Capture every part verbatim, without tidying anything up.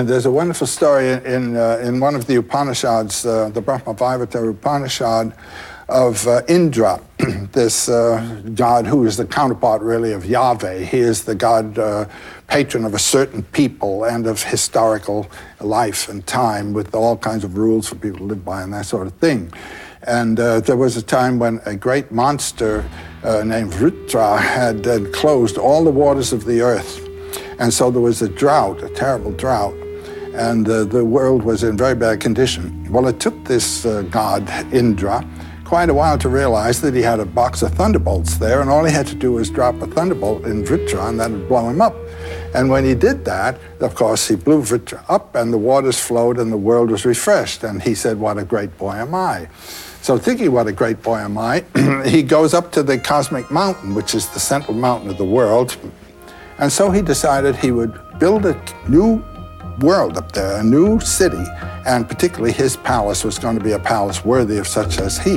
there's a wonderful story in, uh, in one of the Upanishads, uh, the Brahma-Vaivarta Upanishad, of uh, Indra, this uh, god who is the counterpart really of Yahweh. He is the god uh, patron of a certain people and of historical life and time, with all kinds of rules for people to live by and that sort of thing. And uh, there was a time when a great monster uh, named Vritra had uh, closed all the waters of the earth. And so there was a drought, a terrible drought, and uh, the world was in very bad condition. Well, it took this uh, god, Indra, quite a while to realize that he had a box of thunderbolts there, and all he had to do was drop a thunderbolt in Vritra, and that would blow him up. And when he did that, of course, he blew Vritra up, and the waters flowed, and the world was refreshed. And he said, "What a great boy am I." So thinking, what a great boy am I, he goes up to the cosmic mountain, which is the central mountain of the world. And so he decided he would build a new world up there, a new city, and particularly his palace was going to be a palace worthy of such as he.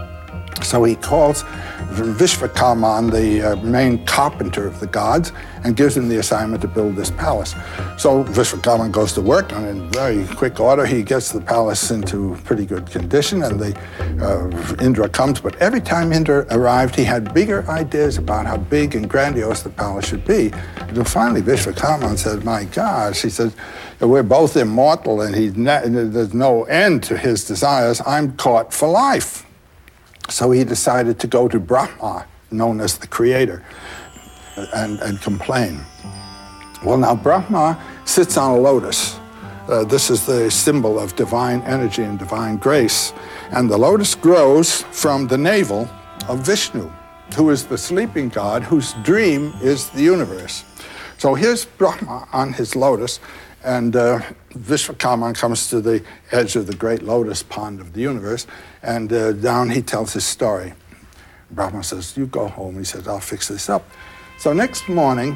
So he calls Vishvakarman, the uh, main carpenter of the gods, and gives him the assignment to build this palace. So Vishvakarman goes to work, and in very quick order he gets the palace into pretty good condition, and the uh, Indra comes. But every time Indra arrived, he had bigger ideas about how big and grandiose the palace should be. And finally Vishvakarman said, "My gosh," he said, "we're both immortal, and he's ne- there's no end to his desires. I'm caught for life." So he decided to go to Brahma, known as the creator, and, and complain. Well, now Brahma sits on a lotus. Uh, this is the symbol of divine energy and divine grace. And the lotus grows from the navel of Vishnu, who is the sleeping god whose dream is the universe. So here's Brahma on his lotus, and uh, Vishvakarman comes to the edge of the great lotus pond of the universe, and uh, down he tells his story. Brahma says, "You go home." He says, "I'll fix this up." So next morning,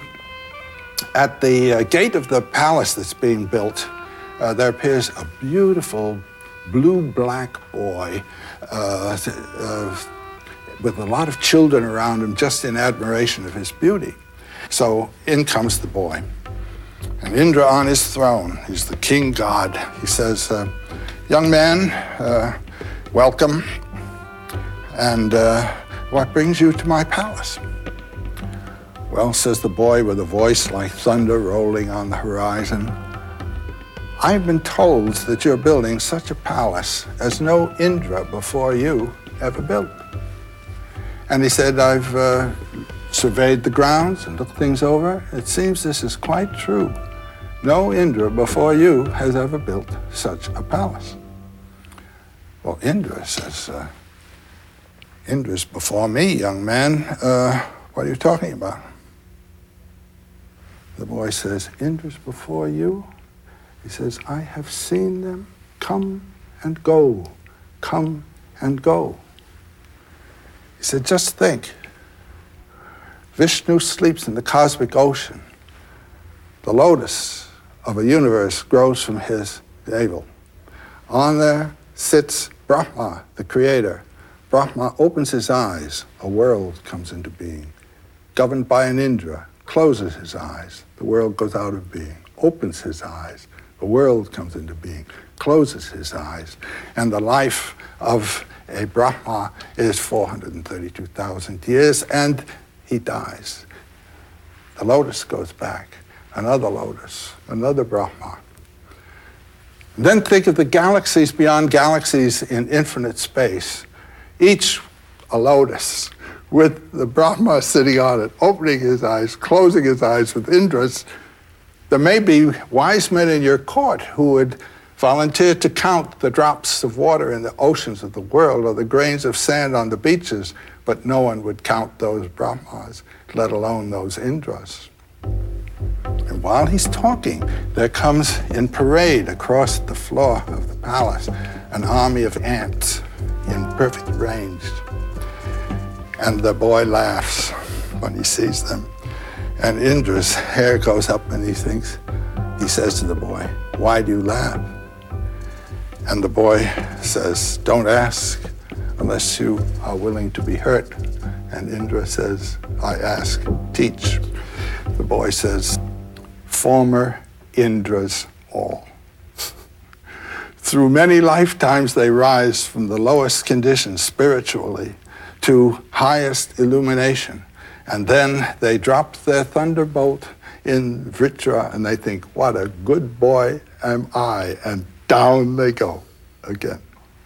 at the uh, gate of the palace that's being built, uh, there appears a beautiful blue-black boy uh, uh, with a lot of children around him, just in admiration of his beauty. So in comes the boy. And Indra on his throne, he's the king god. He says, uh, "Young man, uh, welcome, and uh, what brings you to my palace?" "Well," says the boy with a voice like thunder rolling on the horizon, "I've been told that you're building such a palace as no Indra before you ever built." And he said, "I've uh, surveyed the grounds and looked things over. It seems this is quite true. No Indra before you has ever built such a palace." Well, Indra says, uh, "Indra's before me, young man. Uh, what are you talking about?" The boy says, "Indra's before you?" He says, "I have seen them come and go, come and go." He said, "Just think. Vishnu sleeps in the cosmic ocean. The lotus of a universe grows from his navel. On there sits Brahma, the creator. Brahma opens his eyes, a world comes into being. Governed by an Indra, closes his eyes, the world goes out of being. Opens his eyes, the world comes into being. Closes his eyes, and the life of a Brahma is four hundred thirty-two thousand years, and he dies. The lotus goes back, another lotus, another Brahma. Then think of the galaxies beyond galaxies in infinite space, each a lotus, with the Brahma sitting on it, opening his eyes, closing his eyes with Indras. There may be wise men in your court who would volunteer to count the drops of water in the oceans of the world or the grains of sand on the beaches, but no one would count those Brahmas, let alone those Indras. And while he's talking, there comes in parade across the floor of the palace an army of ants in perfect range. And the boy laughs when he sees them. And Indra's hair goes up and he thinks, he says to the boy, "Why do you laugh?" And the boy says, "Don't ask unless you are willing to be hurt." And Indra says, "I ask, teach." The boy says, "Former Indra's all. Through many lifetimes, they rise from the lowest conditions spiritually to highest illumination. And then they drop their thunderbolt in Vritra, and they think, what a good boy am I, and down they go again.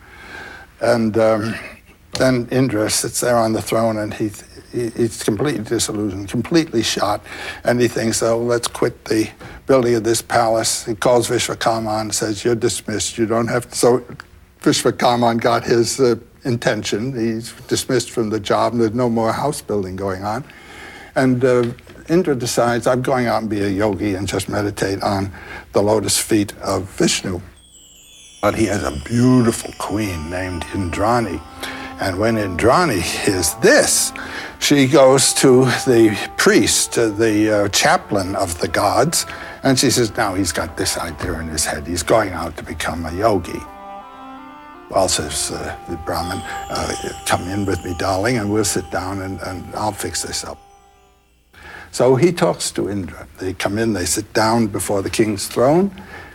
And um, then Indra sits there on the throne, and he, he he's completely disillusioned, completely shot, and he thinks, oh, let's quit the building of this palace. He calls Vishwakarma and says, you're dismissed, you don't have to. So Vishwakarma got his uh, intention. He's dismissed from the job, and there's no more house building going on. And uh, Indra decides, I'm going out and be a yogi and just meditate on the lotus feet of Vishnu. But he has a beautiful queen named Indrani. And when Indrani hears this, she goes to the priest, uh, the uh, chaplain of the gods, and she says, now he's got this idea in his head. He's going out to become a yogi. Well, says uh, the Brahmin, uh, come in with me, darling, and we'll sit down and, and I'll fix this up. So he talks to Indra. They come in, they sit down before the king's throne,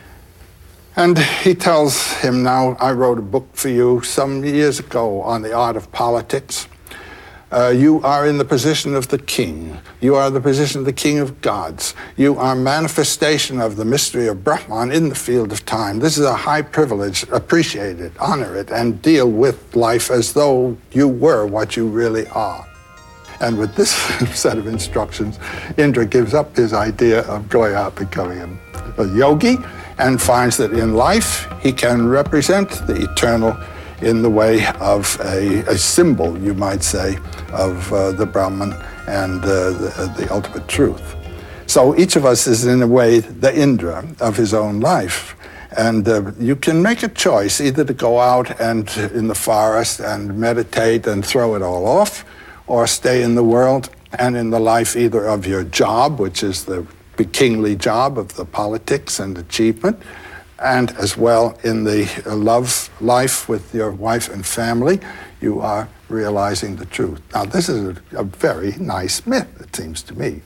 and he tells him, now, I wrote a book for you some years ago on the art of politics. Uh, you are in the position of the king. You are the position of the king of gods. You are manifestation of the mystery of Brahman in the field of time. This is a high privilege. Appreciate it, honor it, and deal with life as though you were what you really are. And with this set of instructions, Indra gives up his idea of going out becoming a, a yogi, and finds that in life he can represent the eternal in the way of a, a symbol, you might say, of uh, the Brahman and uh, the, the ultimate truth. So each of us is in a way the Indra of his own life. And uh, you can make a choice either to go out and in the forest and meditate and throw it all off, or stay in the world and in the life either of your job, which is the the kingly job of the politics and achievement, and as well in the love life with your wife and family, you are realizing the truth. Now, this is a, a very nice myth, it seems to me.